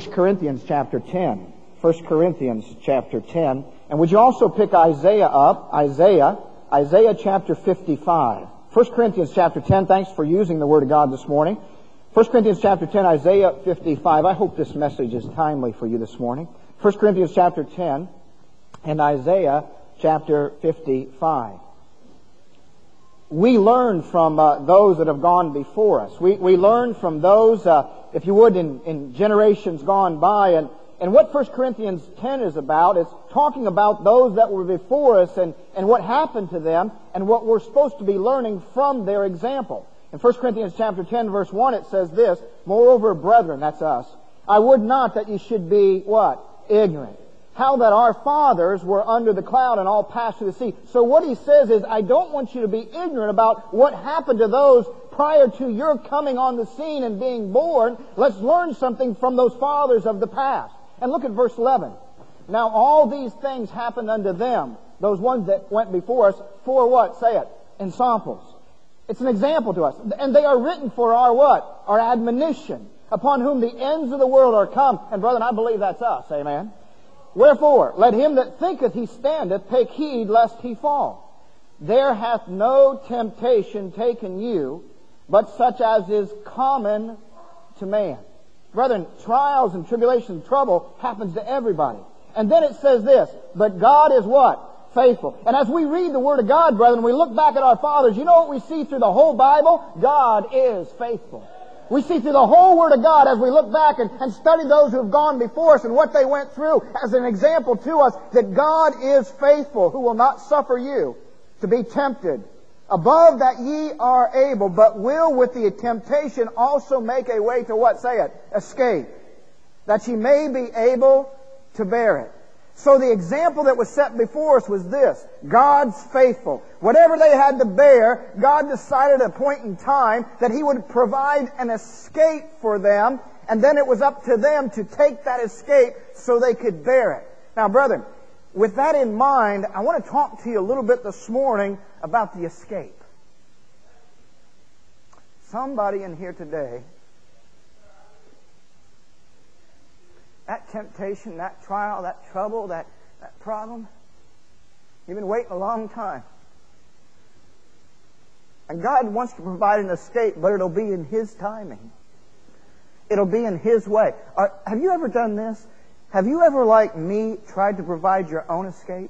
Corinthians chapter 10. 1 Corinthians chapter 10. And would you also pick Isaiah up? Isaiah chapter 55. 1 Corinthians chapter 10. Thanks for using the Word of God this morning. 1 Corinthians chapter 10, Isaiah 55. I hope this message is timely for you this morning. 1 Corinthians chapter 10 and Isaiah chapter 55. We learn from those that have gone before us. We learn from those, if you would, in generations gone by. And what 1 Corinthians 10 is about is talking about those that were before us and what happened to them and what we're supposed to be learning from their example. In 1 Corinthians chapter 10, verse 1, it says this, "Moreover, brethren," that's us, "I would not that you should be," what? "Ignorant. How that our fathers were under the cloud and all passed through the sea." So what he says is, I don't want you to be ignorant about what happened to those prior to your coming on the scene and being born. Let's learn something from those fathers of the past. And look at verse 11. "Now all these things happened unto them," those ones that went before us, "for" what? Say it. "Ensamples." It's an example to us. "And they are written for our" what? "Our admonition, upon whom the ends of the world are come." And brethren, I believe that's us. Amen. "Wherefore, let him that thinketh he standeth take heed lest he fall. There hath no temptation taken you, but such as is common to man." Brethren, trials and tribulation and trouble happens to everybody. And then it says this, "But God is" what? "Faithful." And as we read the Word of God, brethren, we look back at our fathers, you know what we see through the whole Bible? God is faithful. We see through the whole Word of God as we look back and study those who have gone before us and what they went through as an example to us that God is faithful, who will not suffer you to be tempted above that ye are able, but will with the temptation also make a way to what? Say it. "Escape, that ye may be able to bear it." So the example that was set before us was this: God's faithful. Whatever they had to bear, God decided at a point in time that He would provide an escape for them, and then it was up to them to take that escape so they could bear it. Now, brethren, with that in mind, I want to talk to you a little bit this morning about the escape. Somebody in here today, that temptation, that trial, that trouble, that problem, you've been waiting a long time. And God wants to provide an escape, but it'll be in His timing. It'll be in His way. Have you ever done this? Have you ever, like me, tried to provide your own escape?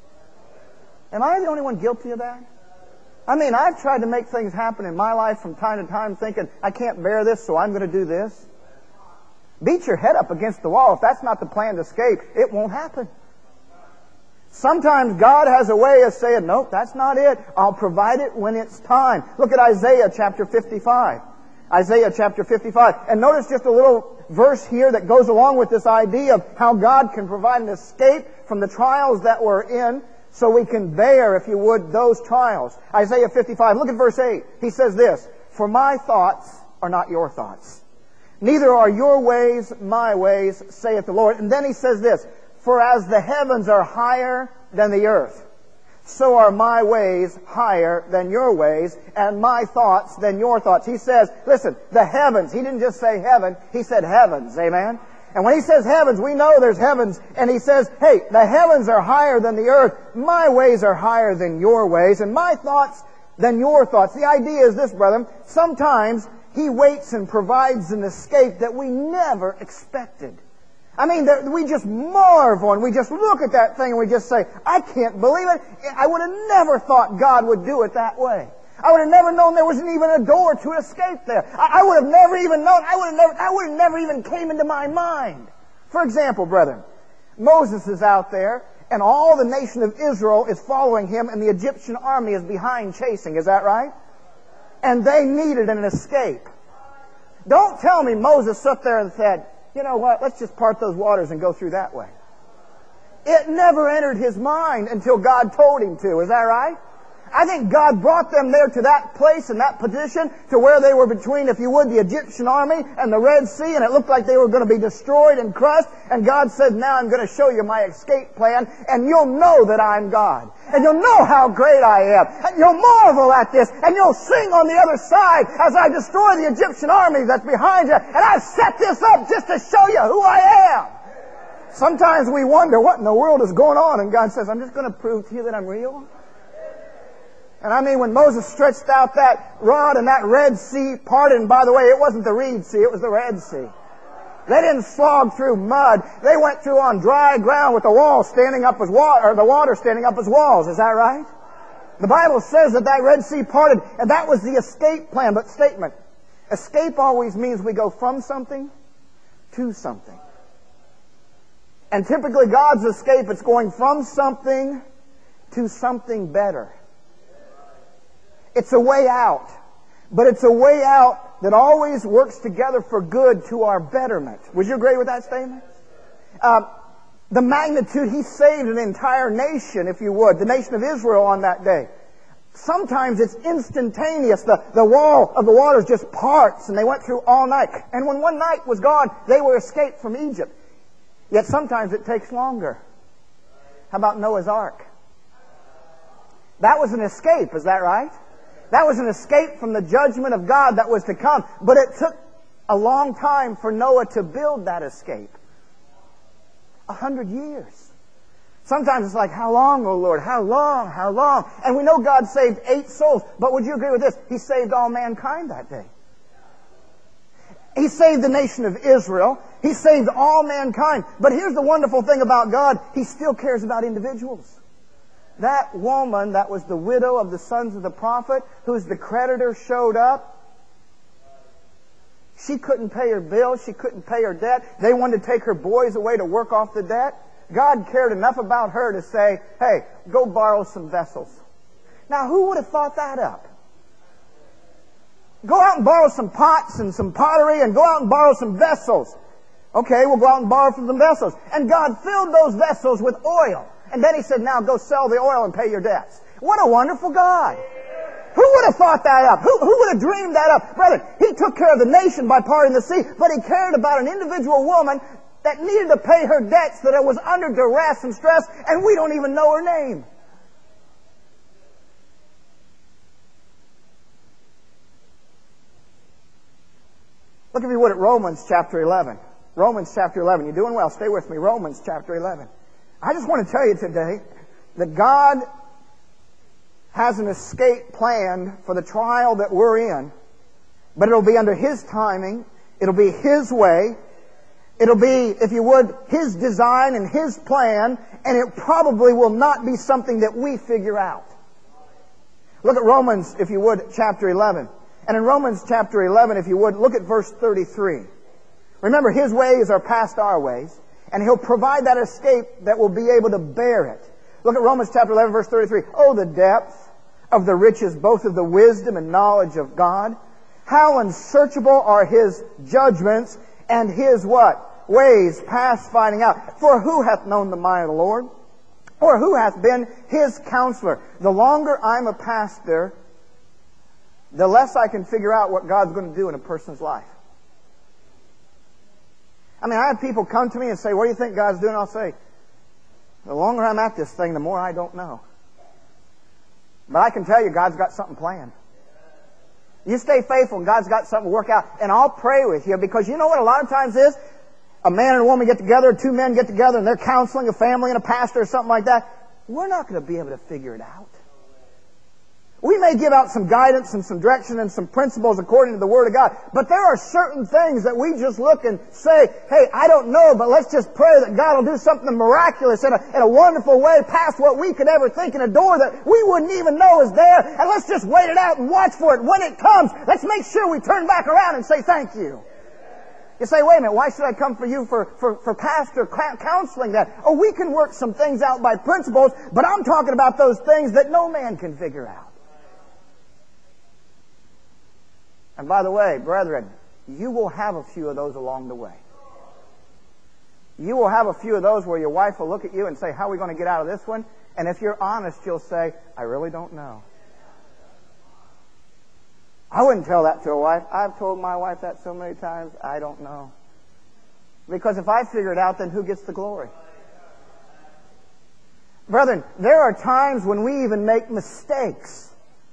Am I the only one guilty of that? I mean, I've tried to make things happen in my life from time to time thinking, I can't bear this, so I'm going to do this. Beat your head up against the wall. If that's not the planned escape, it won't happen. Sometimes God has a way of saying, nope, that's not it. I'll provide it when it's time. Look at Isaiah chapter 55. Isaiah chapter 55. And notice just a little verse here that goes along with this idea of how God can provide an escape from the trials that we're in so we can bear, if you would, those trials. Isaiah 55. Look at verse 8. He says this, "For my thoughts are not your thoughts, neither are your ways my ways, saith the Lord." And then he says this, "For as the heavens are higher than the earth, so are my ways higher than your ways, and my thoughts than your thoughts." He says, listen, the heavens. He didn't just say heaven, he said heavens. Amen? And when he says heavens, we know there's heavens. And he says, hey, the heavens are higher than the earth. My ways are higher than your ways, and my thoughts than your thoughts. The idea is this, brethren. Sometimes He waits and provides an escape that we never expected. I mean, we just marvel and we just look at that thing and we just say, I can't believe it. I would have never thought God would do it that way. I would have never known there wasn't even a door to escape there. I would have never even known. I would have never even came into my mind. For example, brethren, Moses is out there and all the nation of Israel is following him and the Egyptian army is behind chasing. Is that right? And they needed an escape. Don't tell me Moses sat there and said, you know what, let's just part those waters and go through that way. It never entered his mind until God told him to. Is that right? I think God brought them there to that place and that position to where they were between, if you would, the Egyptian army and the Red Sea, and it looked like they were going to be destroyed and crushed. And God said, now I'm going to show you my escape plan, and you'll know that I'm God. And you'll know how great I am. And you'll marvel at this, and you'll sing on the other side as I destroy the Egyptian army that's behind you. And I've set this up just to show you who I am. Sometimes we wonder what in the world is going on, and God says, I'm just going to prove to you that I'm real. And I mean, when Moses stretched out that rod and that Red Sea parted, and by the way, it wasn't the Reed Sea, it was the Red Sea. They didn't slog through mud. They went through on dry ground with the wall standing up as water, or the water standing up as walls. Is that right? The Bible says that that Red Sea parted, and that was the escape plan. But statement, escape always means we go from something to something. And typically God's escape, it's going from something to something better. It's a way out. But it's a way out that always works together for good to our betterment. Would you agree with that statement? The magnitude, He saved an entire nation, if you would, the nation of Israel on that day. Sometimes it's instantaneous. The wall of the waters just parts, and they went through all night. And when one night was gone, they were escaped from Egypt. Yet sometimes it takes longer. How about Noah's Ark? That was an escape, is that right? That was an escape from the judgment of God that was to come. But it took a long time for Noah to build that escape. 100 years. Sometimes it's like, how long, O Lord? How long? How long? And we know God saved 8 souls. But would you agree with this? He saved all mankind that day. He saved the nation of Israel. He saved all mankind. But here's the wonderful thing about God. He still cares about individuals. That woman that was the widow of the sons of the prophet, whose the creditor showed up, she couldn't pay her bills. She couldn't pay her debt. They wanted to take her boys away to work off the debt. God cared enough about her to say, hey, go borrow some vessels. Now, who would have thought that up? Go out and borrow some pots and some pottery and go out and borrow some vessels. Okay, we'll go out and borrow from some vessels. And God filled those vessels with oil. And then He said, now go sell the oil and pay your debts. What a wonderful God. Who would have thought that up? Who would have dreamed that up? Brother, He took care of the nation by parting the sea, but He cared about an individual woman that needed to pay her debts, that was under duress and stress, and we don't even know her name. Look, if you would, at Romans chapter 11. Romans chapter 11. You're doing well. Stay with me. Romans chapter 11. I just want to tell you today that God has an escape planned for the trial that we're in, but it'll be under His timing. It'll be His way. It'll be, if you would, His design and His plan, and it probably will not be something that we figure out. Look at Romans, if you would, chapter 11. And in Romans chapter 11, if you would, look at verse 33. Remember, His ways are past our ways, and He'll provide that escape that will be able to bear it. Look at Romans chapter 11, verse 33. Oh, the depth of the riches, both of the wisdom and knowledge of God. How unsearchable are His judgments, and His what? Ways past finding out. For who hath known the mind of the Lord? Or who hath been His counselor? The longer I'm a pastor, the less I can figure out what God's going to do in a person's life. I mean, I have people come to me and say, what do you think God's doing? I'll say, the longer I'm at this thing, the more I don't know. But I can tell you, God's got something planned. You stay faithful and God's got something to work out. And I'll pray with you, because you know what a lot of times is? A man and a woman get together, 2 men get together, and they're counseling a family and a pastor or something like that. We're not going to be able to figure it out. We may give out some guidance and some direction and some principles according to the Word of God, but there are certain things that we just look and say, hey, I don't know, but let's just pray that God will do something miraculous in a wonderful way past what we could ever think, in a door that we wouldn't even know is there, and let's just wait it out and watch for it. When it comes, let's make sure we turn back around and say thank you. You say, wait a minute, why should I come for you for pastor counseling that? Oh, we can work some things out by principles, but I'm talking about those things that no man can figure out. And by the way, brethren, you will have a few of those along the way. You will have a few of those where your wife will look at you and say, how are we going to get out of this one? And if you're honest, you'll say, I really don't know. I wouldn't tell that to a wife. I've told my wife that so many times, I don't know. Because if I figure it out, then who gets the glory? Brethren, there are times when we even make mistakes.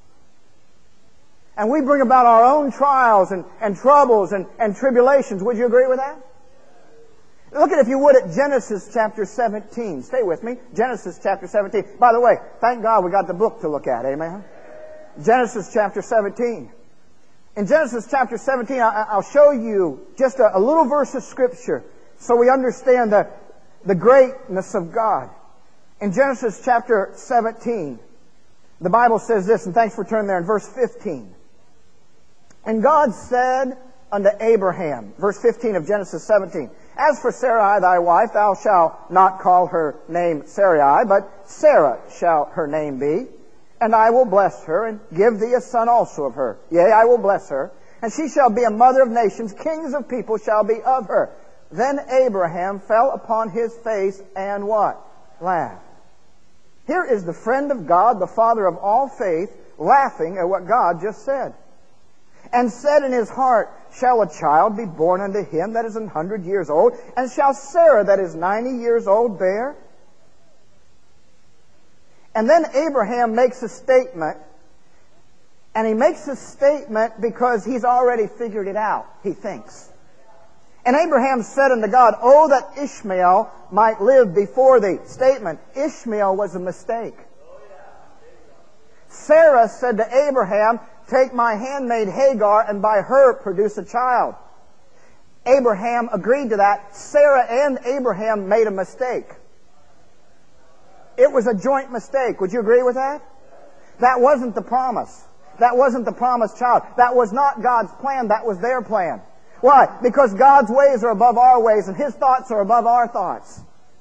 And we bring about our own trials and troubles and tribulations. Would you agree with that? Look at, if you would, at Genesis chapter 17. Stay with me. Genesis chapter 17. By the way, thank God we got the book to look at. Amen? Genesis chapter 17. In Genesis chapter 17, I'll show you just a little verse of Scripture so we understand the greatness of God. In Genesis chapter 17, the Bible says this, and thanks for turning there, in verse 15. And God said unto Abraham, verse 15 of Genesis 17, As for Sarai thy wife, thou shalt not call her name Sarai, but Sarah shall her name be. And I will bless her, and give thee a son also of her. Yea, I will bless her, and she shall be a mother of nations, kings of people shall be of her. Then Abraham fell upon his face and what? Laughed. Here is the friend of God, the father of all faith, laughing at what God just said. And said in his heart, Shall a child be born unto him that is 100 years old? And shall Sarah that is 90 years old bear? And then Abraham makes a statement. And he makes a statement because he's already figured it out, he thinks. And Abraham said unto God, Oh, that Ishmael might live before thee. Statement, Ishmael was a mistake. Sarah said to Abraham, Take my handmaid Hagar, and by her produce a child. Abraham agreed to that. Sarah and Abraham made a mistake. It was a joint mistake. Would you agree with that? That wasn't the promise. That wasn't the promised child. That was not God's plan. That was their plan. Why? Because God's ways are above our ways, and His thoughts are above our thoughts.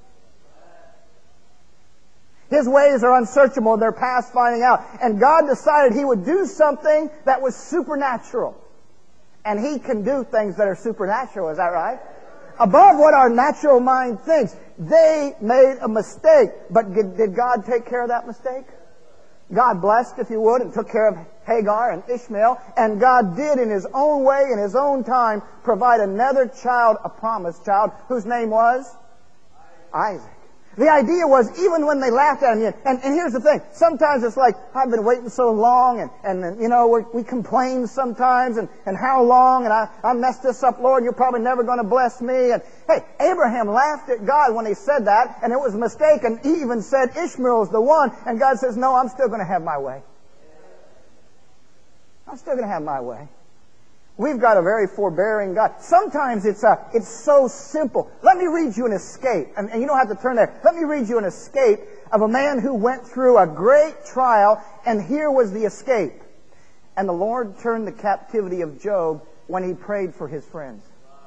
His ways are unsearchable, they're past finding out. And God decided He would do something that was supernatural. And He can do things that are supernatural, is that right? Above what our natural mind thinks. They made a mistake. But did God take care of that mistake? God blessed, if you would, and took care of Hagar and Ishmael. And God did, in His own way, in His own time, provide another child, a promised child, whose name was Isaac. The idea was, even when they laughed at him, and here's the thing, sometimes it's like, I've been waiting so long, and you know, we complain sometimes, and how long, and I messed this up, Lord, you're probably never going to bless me. And hey, Abraham laughed at God when he said that, and it was a mistake, and he even said Ishmael is the one, and God says, no, I'm still going to have my way. I'm still going to have my way. We've got a very forbearing God. Sometimes it's so simple. Let me read you an escape. And you don't have to turn there. Let me read you an escape of a man who went through a great trial, and here was the escape. And the Lord turned the captivity of Job when he prayed for his friends.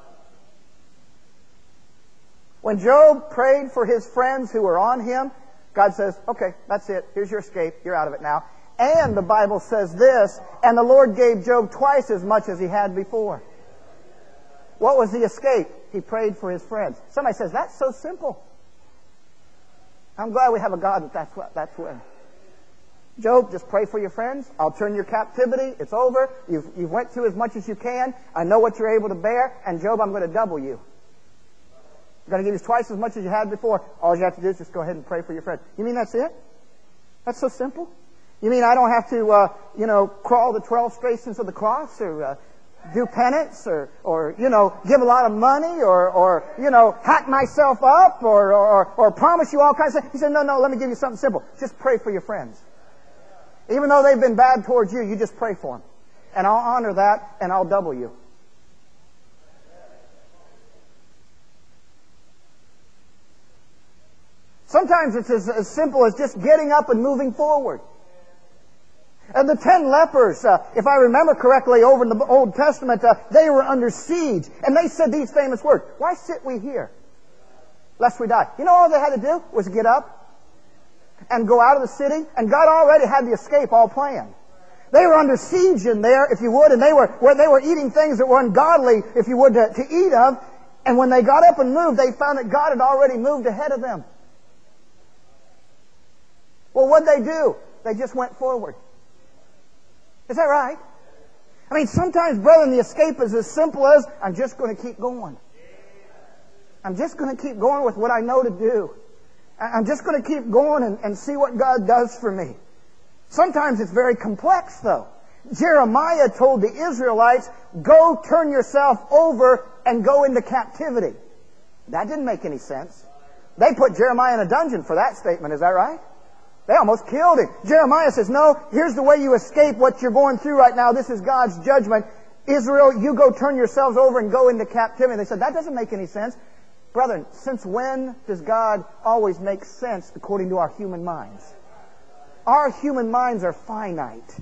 When Job prayed for his friends who were on him, God says, okay, that's it. Here's your escape. You're out of it now. And the Bible says this, and the Lord gave Job twice as much as he had before. What was the escape? He prayed for his friends. Somebody says, that's so simple. I'm glad we have a God that's where. Job, just pray for your friends. I'll turn your captivity. It's over. You've went through as much as you can. I know what you're able to bear. And Job, I'm going to double you. I'm going to give you twice as much as you had before. All you have to do is just go ahead and pray for your friends. You mean that's it? That's so simple? You mean I don't have to, crawl the 12 stations of the cross, or do penance, or give a lot of money, or hack myself up, or promise you all kinds of things? He said, no, let me give you something simple. Just pray for your friends. Even though they've been bad towards you, you just pray for them. And I'll honor that, and I'll double you. Sometimes it's as simple as just getting up and moving forward. And the 10 lepers, if I remember correctly, over in the Old Testament, they were under siege. And they said these famous words, why sit we here, lest we die? You know all they had to do was get up and go out of the city. And God already had the escape all planned. They were under siege in there, if you would, and they were eating things that were ungodly, if you would, to eat of. And when they got up and moved, they found that God had already moved ahead of them. Well, what'd they do? They just went forward. Is that right? I mean, sometimes, brethren, the escape is as simple as, I'm just going to keep going. I'm just going to keep going with what I know to do. I'm just going to keep going and see what God does for me. Sometimes it's very complex, though. Jeremiah told the Israelites, go turn yourself over and go into captivity. That didn't make any sense. They put Jeremiah in a dungeon for that statement, is that right? They almost killed him. Jeremiah says, no, here's the way you escape what you're going through right now. This is God's judgment. Israel, you go turn yourselves over and go into captivity. They said, that doesn't make any sense. Brethren, since when does God always make sense according to our human minds? Our human minds are finite.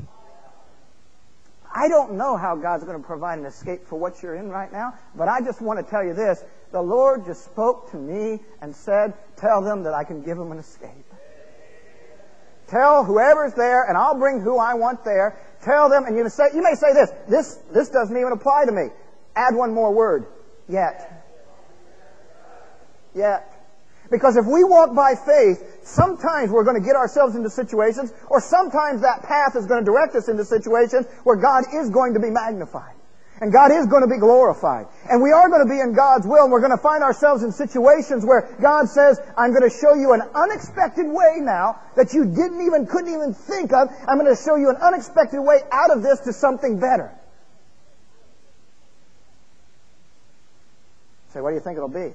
I don't know how God's going to provide an escape for what you're in right now, but I just want to tell you this. The Lord just spoke to me and said, tell them that I can give them an escape. Tell whoever's there, and I'll bring who I want there. Tell them, and you may say this doesn't even apply to me. Add one more word. Yet. Because if we walk by faith, sometimes we're going to get ourselves into situations, or sometimes that path is going to direct us into situations where God is going to be magnified. And God is going to be glorified. And we are going to be in God's will, and we're going to find ourselves in situations where God says, I'm going to show you an unexpected way now that you couldn't even think of. I'm going to show you an unexpected way out of this to something better. Say, what do you think it'll be?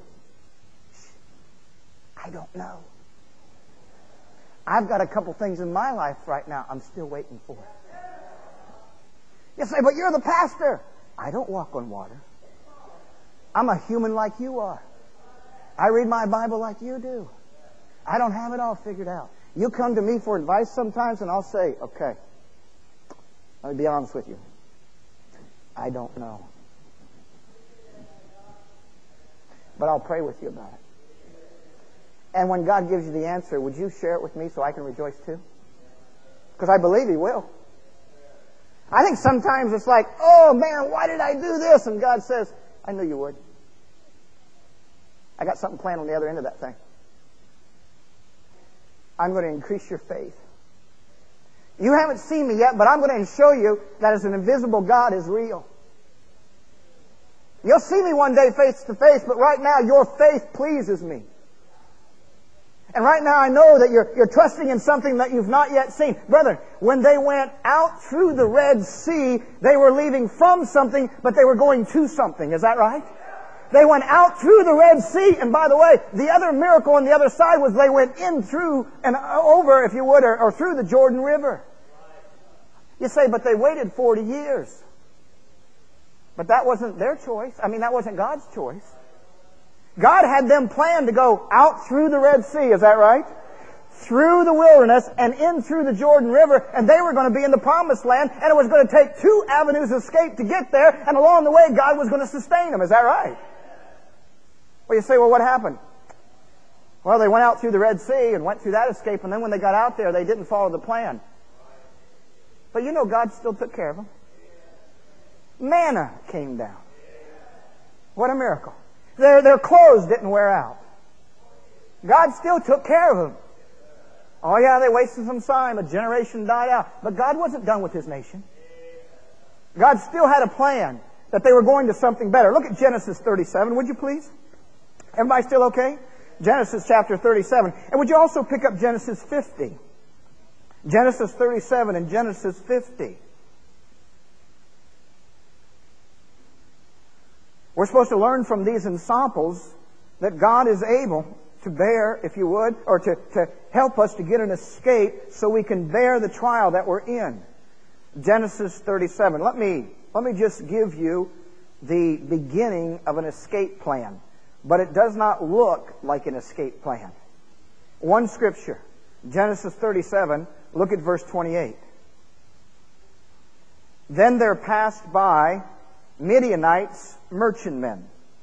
I don't know. I've got a couple things in my life right now I'm still waiting for. You say, but you're the pastor. I don't walk on water. I'm a human like you are. I read my Bible like you do. I don't have it all figured out. You come to me for advice sometimes and I'll say, okay, let me be honest with you. I don't know. But I'll pray with you about it. And when God gives you the answer, would you share it with me so I can rejoice too? Because I believe He will. I think sometimes it's like, oh man, why did I do this? And God says, I knew you would. I got something planned on the other end of that thing. I'm going to increase your faith. You haven't seen me yet, but I'm going to show you that as an invisible God is real. You'll see me one day face to face, but right now your faith pleases me. And right now I know that you're trusting in something that you've not yet seen. Brethren, when they went out through the Red Sea, they were leaving from something, but they were going to something. Is that right? They went out through the Red Sea, and by the way, the other miracle on the other side was they went in through and over, if you would, or through the Jordan River. You say, but they waited 40 years. But that wasn't their choice. I mean, that wasn't God's choice. God had them planned to go out through the Red Sea, is that right? Through the wilderness and in through the Jordan River, and they were going to be in the Promised Land, and it was going to take 2 avenues of escape to get there, and along the way God was going to sustain them, is that right? Well, you say, well, what happened? Well, they went out through the Red Sea and went through that escape, and then when they got out there, they didn't follow the plan. But you know, God still took care of them. Manna came down. What a miracle. Their clothes didn't wear out. God still took care of them. Oh yeah, they wasted some time. A generation died out. But God wasn't done with His nation. God still had a plan that they were going to something better. Look at Genesis 37, would you please? Everybody still okay? Genesis chapter 37. And would you also pick up Genesis 50? Genesis 37 and Genesis 50. We're supposed to learn from these ensamples that God is able to bear, if you would, or to help us to get an escape so we can bear the trial that we're in. Genesis 37. Let me just give you the beginning of an escape plan. But it does not look like an escape plan. One scripture, Genesis 37, look at verse 28. Then there passed by Midianites, merchantmen.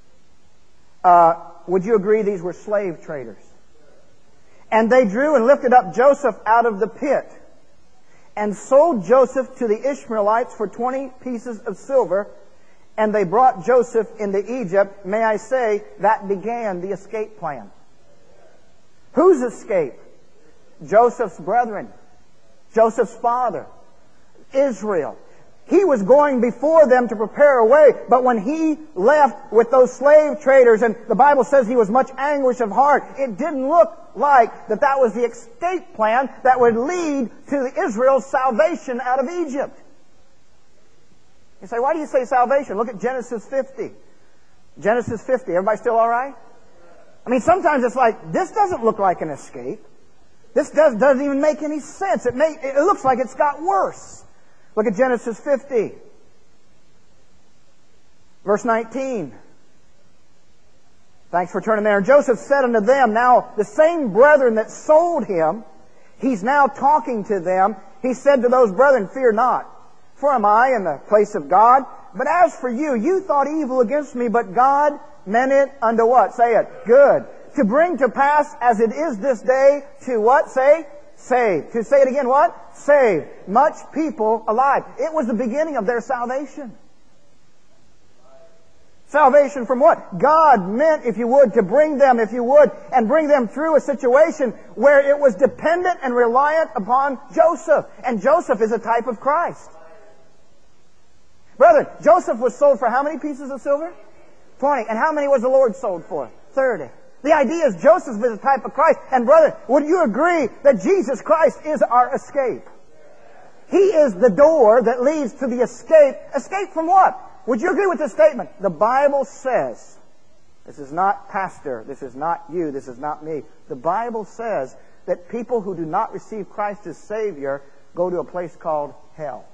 Would you agree these were slave traders? And they drew and lifted up Joseph out of the pit and sold Joseph to the Ishmaelites for 20 pieces of silver, and they brought Joseph into Egypt. May I say, that began the escape plan. Whose escape? Joseph's brethren. Joseph's father. Israel. He was going before them to prepare a way, but when He left with those slave traders, and the Bible says He was much anguish of heart, it didn't look like that was the escape plan that would lead to Israel's salvation out of Egypt. You say, why do you say salvation? Look at Genesis 50. Genesis 50. Everybody still all right? I mean, sometimes it's like, this doesn't look like an escape. This doesn't even make any sense. It looks like it's got worse. Look at Genesis 50. Verse 19. Thanks for turning there. And Joseph said unto them, now the same brethren that sold him, he's now talking to them. He said to those brethren, fear not, for am I in the place of God? But as for you, you thought evil against me, but God meant it unto what? Say it. Good. To bring to pass as it is this day to what? Say? Save. To say it again, what? Save. Much people alive. It was the beginning of their salvation. Salvation from what? God meant, if you would, to bring them, if you would, and bring them through a situation where it was dependent and reliant upon Joseph. And Joseph is a type of Christ. Brethren, Joseph was sold for how many pieces of silver? 20. And how many was the Lord sold for? 30. The idea is Joseph is a type of Christ. And brother, would you agree that Jesus Christ is our escape? He is the door that leads to the escape. Escape from what? Would you agree with this statement? The Bible says, this is not pastor, this is not you, this is not me. The Bible says that people who do not receive Christ as Savior go to a place called hell.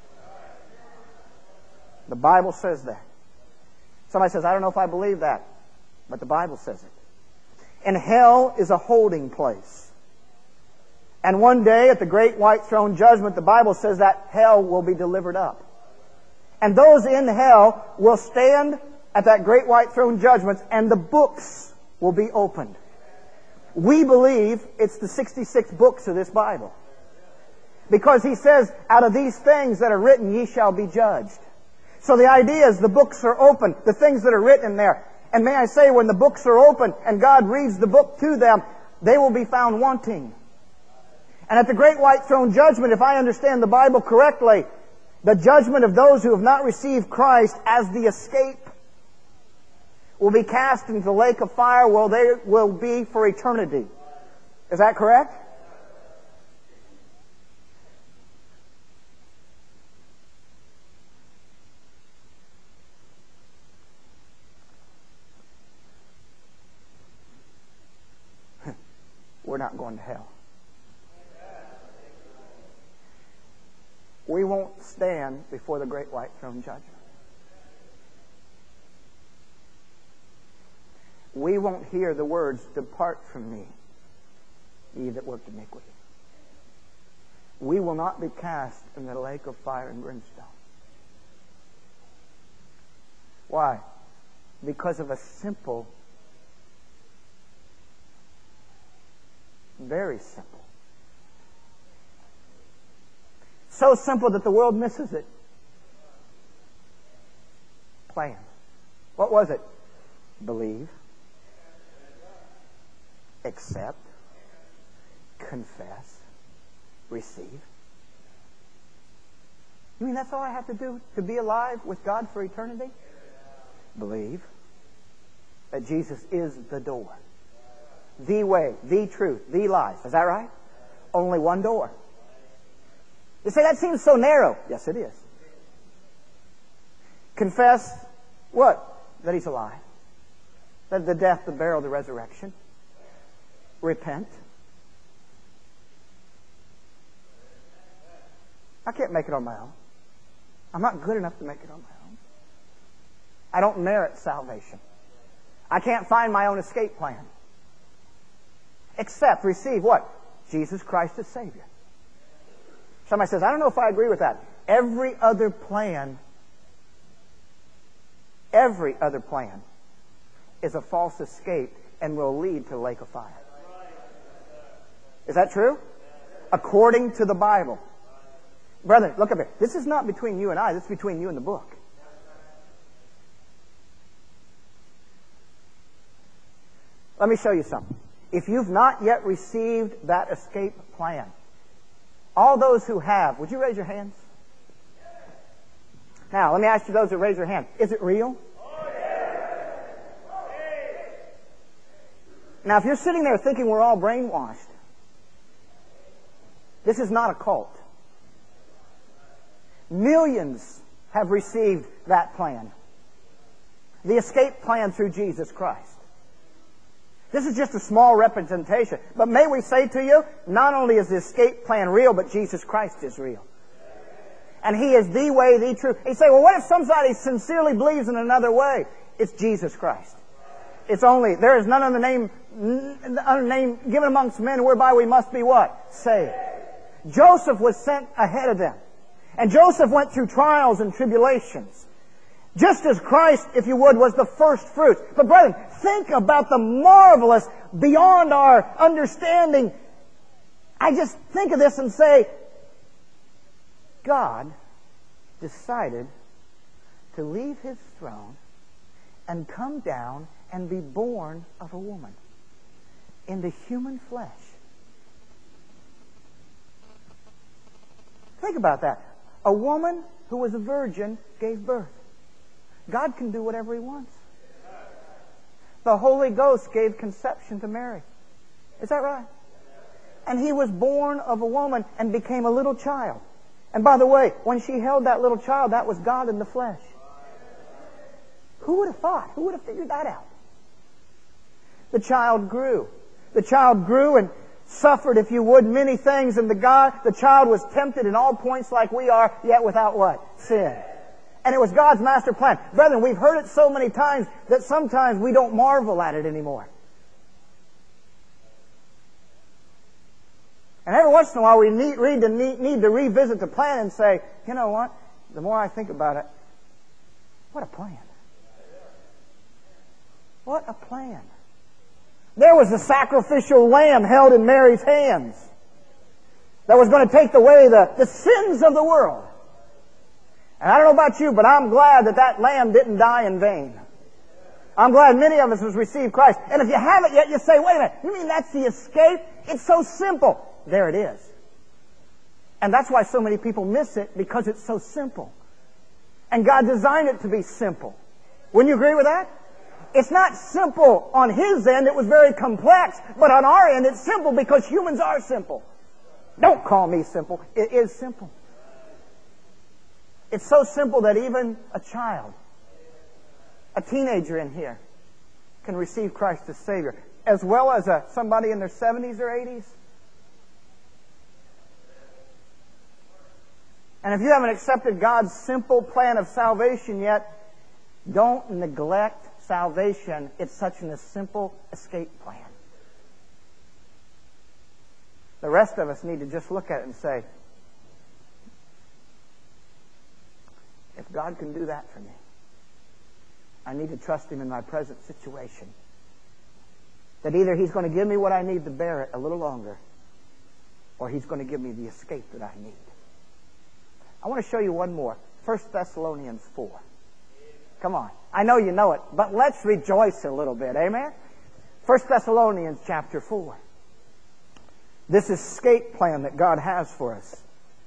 The Bible says that. Somebody says, I don't know if I believe that. But the Bible says it. And hell is a holding place. And one day at the great white throne judgment, the Bible says that hell will be delivered up. And those in hell will stand at that great white throne judgment, and the books will be opened. We believe it's the 66 books of this Bible. Because He says, out of these things that are written, ye shall be judged. So the idea is the books are open, the things that are written in there. And may I say, when the books are open and God reads the book to them, they will be found wanting. And at the great white throne judgment, if I understand the Bible correctly, the judgment of those who have not received Christ as the escape will be cast into the lake of fire where they will be for eternity. Is that correct? We're not going to hell. We won't stand before the great white throne judgment. We won't hear the words, depart from me, ye that work iniquity. We will not be cast in the lake of fire and brimstone. Why? Because of a simple, very simple, so simple that the world misses it, plan. What was it? Believe, accept, confess, receive. You mean that's all I have to do to be alive with God for eternity? Believe that Jesus is the door, the way, the truth, the life. Is that right? Only one door. You say, that seems so narrow. Yes, it is. Confess what? That He's alive. That the death, the burial, the resurrection. Repent. I can't make it on my own. I'm not good enough to make it on my own. I don't merit salvation. I can't find my own escape plan. Except receive what? Jesus Christ as Savior. Somebody says, I don't know if I agree with that. Every other plan is a false escape and will lead to the lake of fire. Is that true? According to the Bible. Brethren, look up here. This is not between you and I. This is between you and the book. Let me show you something. If you've not yet received that escape plan, all those who have, would you raise your hands? Now, let me ask you those that raise your hand. Is it real? Now, if you're sitting there thinking we're all brainwashed, this is not a cult. Millions have received that plan. The escape plan through Jesus Christ. This is just a small representation. But may we say to you, not only is the escape plan real, but Jesus Christ is real. And He is the way, the truth. You say, well, what if somebody sincerely believes in another way? It's Jesus Christ. It's only, there is none other name given amongst men whereby we must be what? Saved. Joseph was sent ahead of them. And Joseph went through trials and tribulations. Just as Christ, if you would, was the first fruits. But brethren, think about the marvelous, beyond our understanding. I just think of this and say, God decided to leave His throne and come down and be born of a woman in the human flesh. Think about that. A woman who was a virgin gave birth. God can do whatever He wants. The Holy Ghost gave conception to Mary. Is that right? And He was born of a woman and became a little child. And by the way, when she held that little child, that was God in the flesh. Who would have thought? Who would have figured that out? The child grew. The child grew and suffered, if you would, many things. And the child was tempted in all points like we are, yet without what? Sin. And it was God's master plan. Brethren, we've heard it so many times that sometimes we don't marvel at it anymore. And every once in a while we need to revisit the plan and say, you know what? The more I think about it, what a plan. What a plan. There was a sacrificial lamb held in Mary's hands that was going to take away the sins of the world. And I don't know about you, but I'm glad that lamb didn't die in vain. I'm glad many of us have received Christ. And if you haven't yet, you say, wait a minute, you mean that's the escape? It's so simple. There it is. And that's why so many people miss it, because it's so simple. And God designed it to be simple. Wouldn't you agree with that? It's not simple on His end. It was very complex. But on our end, it's simple because humans are simple. Don't call me simple. It is simple. It's so simple that even a child, a teenager in here, can receive Christ as Savior, as well as somebody in their 70s or 80s. And if you haven't accepted God's simple plan of salvation yet, don't neglect salvation. It's such a simple escape plan. The rest of us need to just look at it and say, if God can do that for me, I need to trust Him in my present situation. That either He's going to give me what I need to bear it a little longer, or He's going to give me the escape that I need. I want to show you one more. 1 Thessalonians 4. Come on. I know you know it, but let's rejoice a little bit. Amen? 1 Thessalonians chapter 4. This escape plan that God has for us.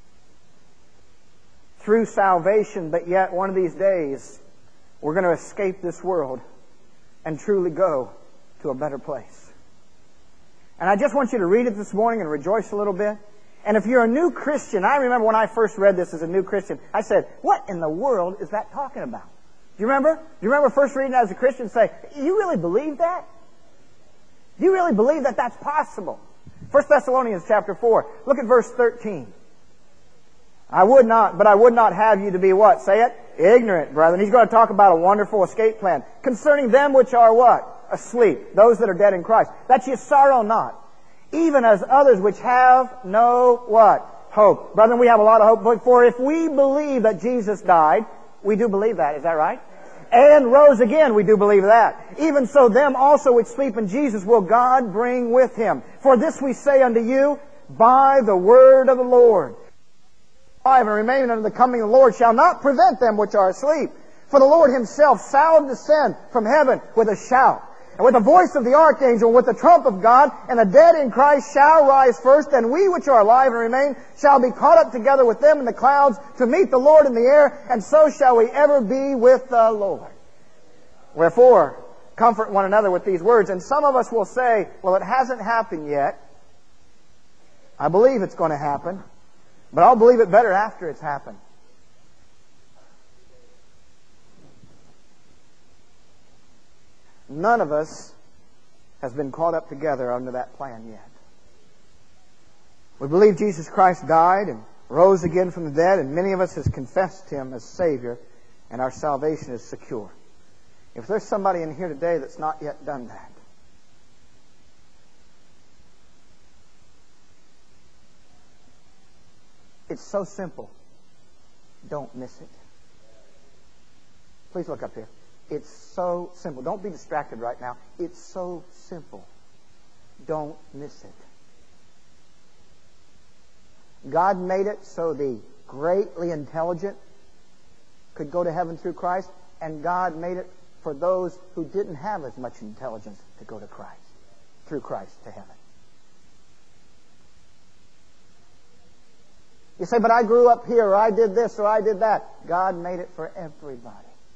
Through salvation, but yet one of these days we're going to escape this world and truly go to a better place. And I just want you to read it this morning and rejoice a little bit. And if you're a new Christian, I remember when I first read this as a new Christian, I said, what in the world is that talking about? Do you remember? Do you remember first reading it as a Christian and say, you really believe that? Do you really believe that that's possible? 1 Thessalonians chapter 4. Look at verse 13. I would not have you to be what? Say it? Ignorant, brethren. He's going to talk about a wonderful escape plan. Concerning them which are what? Asleep. Those that are dead in Christ. That ye sorrow not. Even as others which have no what? Hope. Brethren, we have a lot of hope. For if we believe that Jesus died, we do believe that. Is that right? And rose again, we do believe that. Even so them also which sleep in Jesus will God bring with Him. For this we say unto you, by the word of the Lord. 5, and remaining unto the coming of the Lord shall not prevent them which are asleep. For the Lord Himself shall descend from heaven with a shout, And with the voice of the archangel, with the trump of God, and the dead in Christ shall rise first, and we which are alive and remain shall be caught up together with them in the clouds to meet the Lord in the air, and so shall we ever be with the Lord. Wherefore, comfort one another with these words. And some of us will say, well, it hasn't happened yet. I believe it's going to happen, but I'll believe it better after it's happened. None of us has been caught up together under that plan yet. We believe Jesus Christ died and rose again from the dead, and many of us has confessed Him as Savior, and our salvation is secure. If there's somebody in here today that's not yet done that, it's so simple. Don't miss it. Please look up here. It's so simple. Don't be distracted right now. It's so simple. Don't miss it. God made it so the greatly intelligent could go to heaven through Christ, and God made it for those who didn't have as much intelligence to go to Christ, through Christ to heaven. You say, but I grew up here, or I did this, or I did that. God made it for everybody.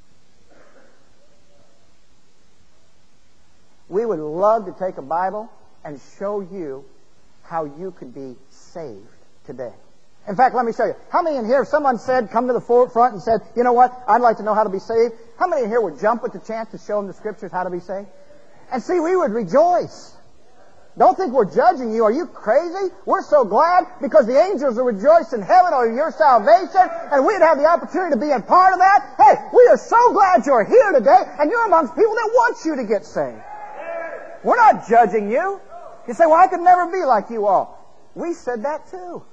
We would love to take a Bible and show you how you could be saved today. In fact, let me show you. How many in here, if someone said, come to the front and said, you know what, I'd like to know how to be saved, how many in here would jump at the chance to show them the Scriptures how to be saved? And see, we would rejoice. Don't think we're judging you. Are you crazy? We're so glad because the angels will rejoice in heaven over your salvation, and we'd have the opportunity to be a part of that. Hey, we are so glad you're here today, and you're amongst people that want you to get saved. We're not judging you. You say, well, I could never be like you all. We said that too.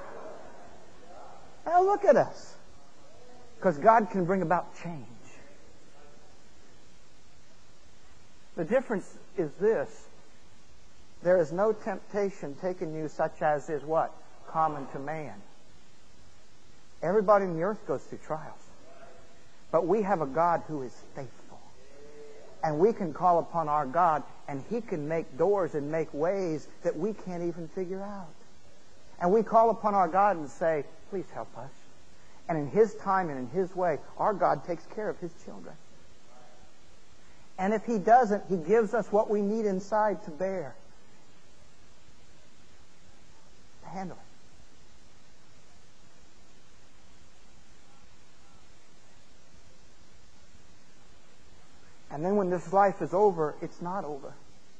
Now look at us. Because God can bring about change. The difference is this. There is no temptation taken you such as is what? Common to man. Everybody on the earth goes through trials. But we have a God who is faithful. And we can call upon our God, and He can make doors and make ways that we can't even figure out. And we call upon our God and say, please help us. And in His time and in His way, our God takes care of His children. And if He doesn't, He gives us what we need inside to bear. To handle it. And then when this life is over, it's not over.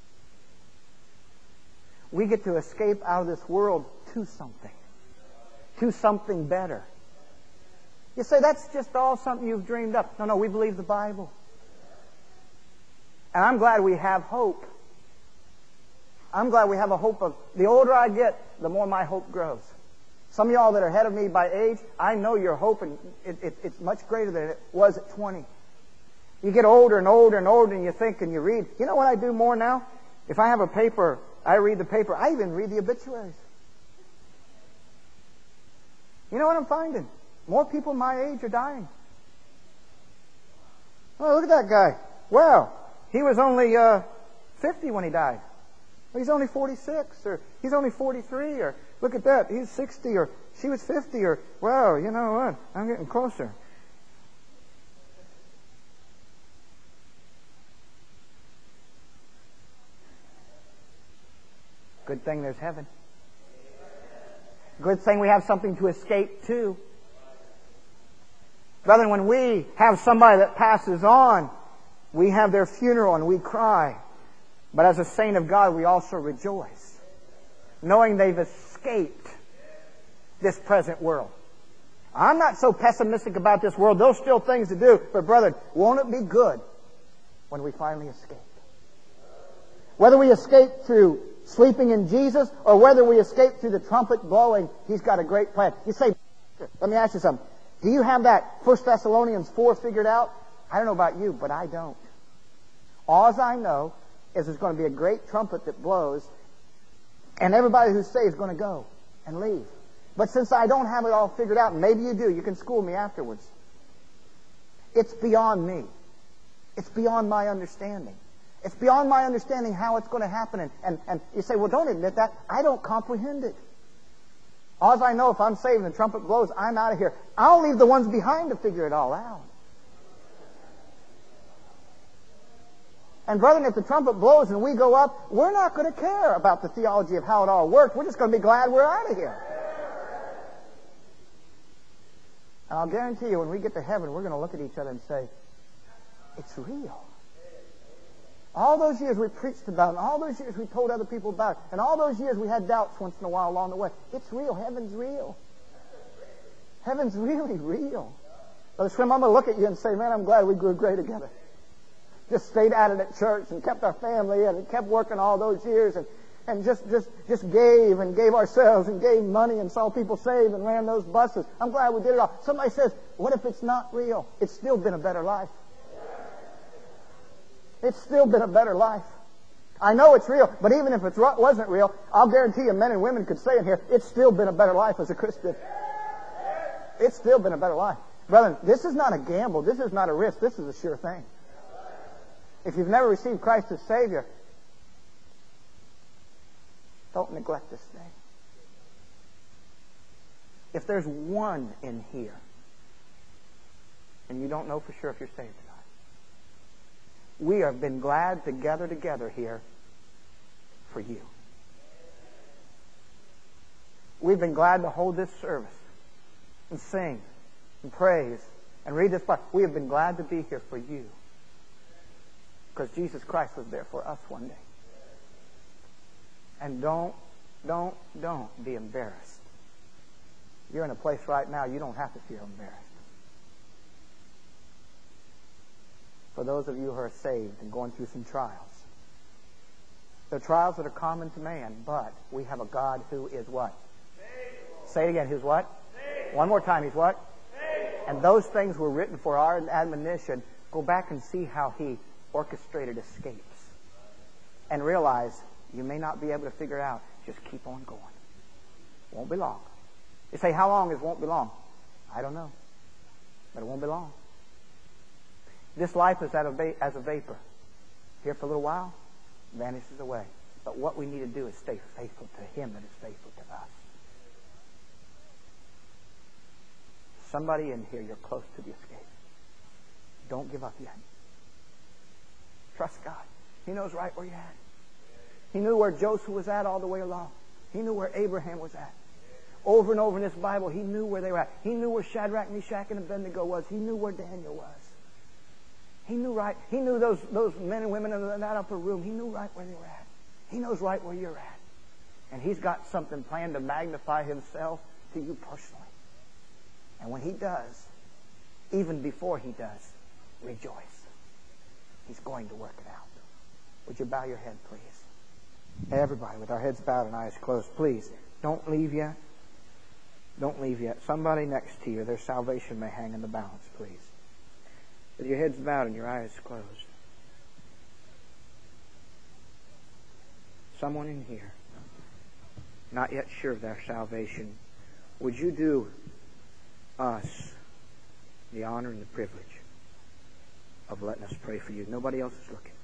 We get to escape out of this world to something better. You say, that's just all something you've dreamed up. No, we believe the Bible. And I'm glad we have hope. I'm glad we have a hope of, the older I get, the more my hope grows. Some of y'all that are ahead of me by age, I know your hope, and it's much greater than it was at 20. You get older and older and older, and you think and you read. You know what I do more now? If I have a paper, I read the paper. I even read the obituaries. You know what I'm finding? More people my age are dying. Oh, look at that guy. Wow, he was only 50 when he died. Well, he's only 46, or he's only 43, or look at that, he's 60, or she was 50, or wow, you know what? I'm getting closer. Good thing there's heaven. Good thing we have something to escape to. Brother, when we have somebody that passes on, we have their funeral and we cry. But as a saint of God, we also rejoice, knowing they've escaped this present world. I'm not so pessimistic about this world. There's still things to do. But brother, won't it be good when we finally escape? Whether we escape through sleeping in Jesus, or whether we escape through the trumpet blowing, He's got a great plan. You say, let me ask you something. Do you have that 1 Thessalonians 4 figured out? I don't know about you, but I don't. All I know is there's going to be a great trumpet that blows, and everybody who's saved is going to go and leave. But since I don't have it all figured out, and maybe you do, you can school me afterwards. It's beyond me. It's beyond my understanding. It's beyond my understanding how it's going to happen. And you say, well, don't admit that. I don't comprehend it. All I know, if I'm saved and the trumpet blows, I'm out of here. I'll leave the ones behind to figure it all out. And brethren, if the trumpet blows and we go up, we're not going to care about the theology of how it all works. We're just going to be glad we're out of here. And I'll guarantee you, when we get to heaven, we're going to look at each other and say, it's real. All those years we preached about it, and all those years we told other people about it, and all those years we had doubts once in a while along the way. It's real. Heaven's real. Heaven's really real. Brother Swim, I'm going to look at you and say, man, I'm glad we grew gray together. Just stayed at it at church and kept our family in and kept working all those years and just gave ourselves and gave money and saw people saved and ran those buses. I'm glad we did it all. Somebody says, what if it's not real? It's still been a better life. It's still been a better life. I know it's real, but even if it wasn't real, I'll guarantee you men and women could say in here, it's still been a better life as a Christian. It's still been a better life. Brethren, this is not a gamble. This is not a risk. This is a sure thing. If you've never received Christ as Savior, don't neglect this thing. If there's one in here, and you don't know for sure if you're saved or not, we have been glad to gather together here for you. We've been glad to hold this service and sing and praise and read this Bible. We have been glad to be here for you because Jesus Christ was there for us one day. And don't be embarrassed. You're in a place right now you don't have to feel embarrassed. For those of you who are saved and going through some trials. They're trials that are common to man, but we have a God who is what? Faithful. Say it again, who's what? Faithful. One more time, he's what? Faithful. And those things were written for our admonition. Go back and see how he orchestrated escapes. And realize you may not be able to figure it out. Just keep on going. Won't be long. You say, how long is won't be long? I don't know. But it won't be long. This life is as a vapor. Here for a little while, vanishes away. But what we need to do is stay faithful to him that is faithful to us. Somebody in here, you're close to the escape. Don't give up yet. Trust God. He knows right where you're at. He knew where Joseph was at all the way along. He knew where Abraham was at. Over and over in this Bible, he knew where they were at. He knew where Shadrach, Meshach, and Abednego was. He knew where Daniel was. He knew right. He knew those men and women in that upper room. He knew right where they were at. He knows right where you're at. And he's got something planned to magnify himself to you personally. And when he does, even before he does, rejoice. He's going to work it out. Would you bow your head, please? Everybody, with our heads bowed and eyes closed, please, don't leave yet. Don't leave yet. Somebody next to you, their salvation may hang in the balance, please. With your heads bowed and your eyes closed. Someone in here, not yet sure of their salvation, would you do us the honor and the privilege of letting us pray for you? Nobody else is looking.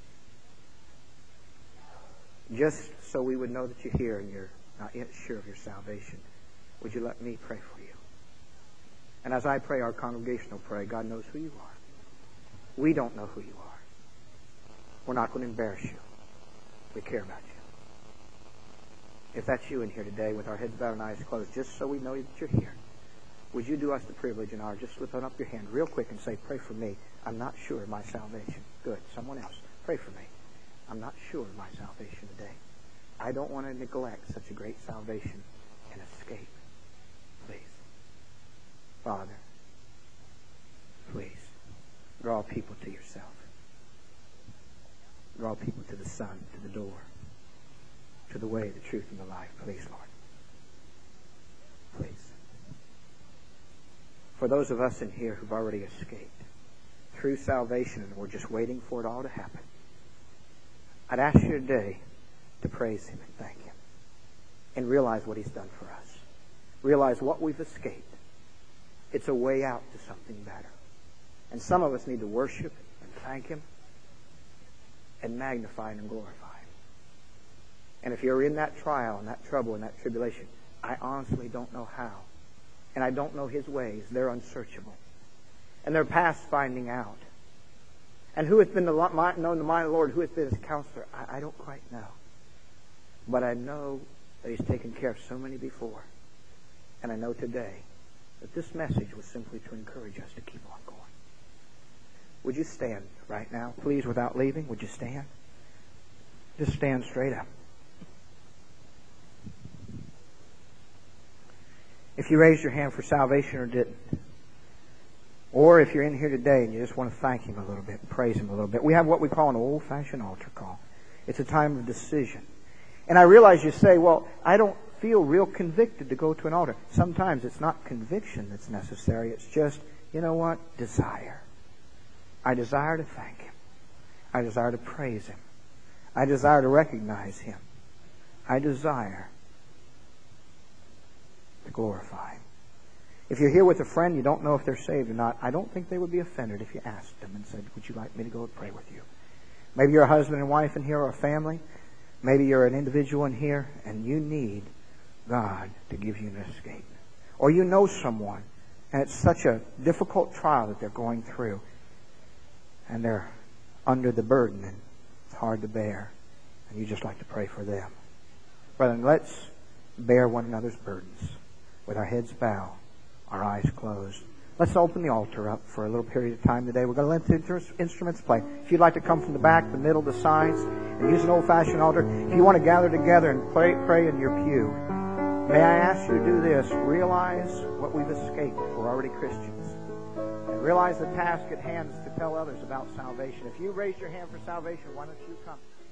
Just so we would know that you're here and you're not yet sure of your salvation, would you let me pray for you? And as I pray our congregational prayer, God knows who you are. We don't know who you are. We're not going to embarrass you. We care about you. If that's you in here today with our heads bowed and eyes closed, just so we know that you're here, would you do us the privilege and honor, just slip up your hand real quick and say, pray for me. I'm not sure of my salvation. Good. Someone else. Pray for me. I'm not sure of my salvation today. I don't want to neglect such a great salvation and escape. Please. Father, please draw people to yourself. Draw people to the Son, to the door, to the way, the truth, and the life. Please, Lord. Please. For those of us in here who've already escaped through salvation and we're just waiting for it all to happen, I'd ask you today to praise him and thank him and realize what he's done for us. Realize what we've escaped. It's a way out to something better. And some of us need to worship and thank him and magnified and glorified. And if you're in that trial and that trouble and that tribulation, I honestly don't know how. And I don't know His ways. They're unsearchable. And they're past finding out. And who hath been known the mind of the Lord? Who hath been His counselor? I don't quite know. But I know that He's taken care of so many before. And I know today that this message was simply to encourage us to keep on going. Would you stand right now, please, without leaving? Would you stand? Just stand straight up. If you raised your hand for salvation or didn't, or if you're in here today and you just want to thank Him a little bit, praise Him a little bit, we have what we call an old-fashioned altar call. It's a time of decision. And I realize you say, well, I don't feel real convicted to go to an altar. Sometimes it's not conviction that's necessary. It's just, you know what? Desire. I desire to thank Him. I desire to praise Him. I desire to recognize Him. I desire to glorify Him. If you're here with a friend, you don't know if they're saved or not, I don't think they would be offended if you asked them and said, would you like me to go and pray with you? Maybe you're a husband and wife in here or a family. Maybe you're an individual in here and you need God to give you an escape. Or you know someone and it's such a difficult trial that they're going through and they're under the burden and it's hard to bear and you just like to pray for them. Brethren, let's bear one another's burdens with our heads bowed, our eyes closed. Let's open the altar up for a little period of time today. We're going to let the instruments play. If you'd like to come from the back, the middle, the sides, and use an old-fashioned altar, if you want to gather together and pray in your pew, may I ask you to do this. Realize what we've escaped. We're already Christians. And realize the task at hand is to tell others about salvation. If you raised your hand for salvation, why don't you come?